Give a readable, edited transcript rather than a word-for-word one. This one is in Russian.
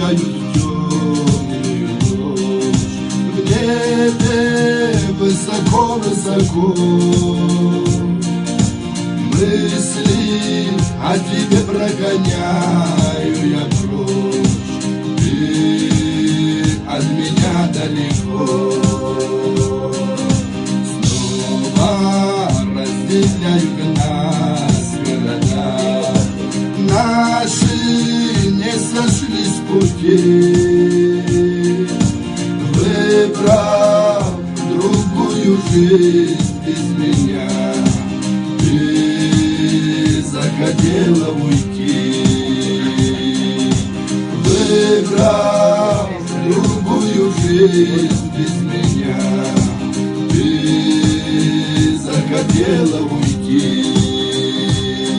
превращают в темную ночь. В небе высоко-высоко мысли о тебе прогоняю я прочь. Ты от меня далеко. Снова разделяют нас города, наши не сошлись в пути, выбрав другую жизнь без меня. Ты захотела уйти, выбрав другую жизнь без меня. Ты захотела уйти.